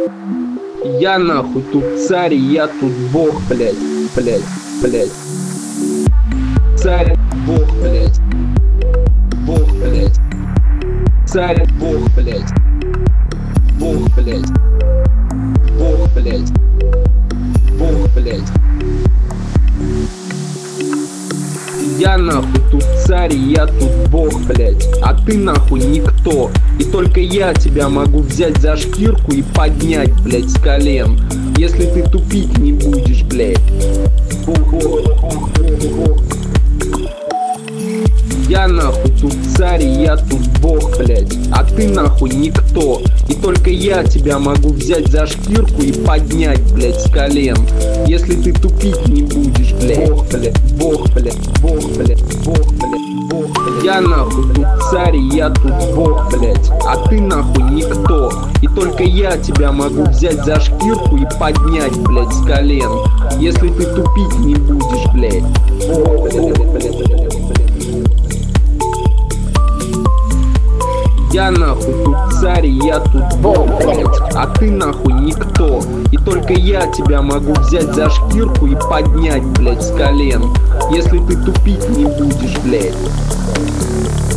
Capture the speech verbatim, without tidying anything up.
Я нахуй тут царь, я тут бог, блядь, блядь, блядь. Царь, бог, блядь. Бог, блядь. Царь, бог, блядь. Бог, блядь. Бог, блядь. Бог, блядь. Я нахуй тут царь, я тут бог, блядь. А ты нахуй никто. И только я тебя могу взять за шкирку и поднять, блядь, с колен. Если ты тупить не будешь, блядь. Бог, бог, бог, бог. Я нахуй тут царь, я тут бог, блядь. А ты нахуй никто. И только я тебя могу взять за шкирку и поднять, блядь, с колен. Если ты тупить не будешь, блядь. Бог, блядь, бог, блядь, бог, блядь, бог, блядь, бог, блядь. Я нахуй тут царь, я тут бог, блядь. А ты нахуй никто. И только я тебя могу взять за шкирку и поднять, блядь, с колен. Если ты тупить не будешь, блядь. Бог, блядь, блядь, блядь, блядь. Я нахуй тут царь, я тут бог, блядь. А ты нахуй никто. И только я тебя могу взять за шкирку и поднять, блядь, с колен. Если ты тупить не будешь, блядь.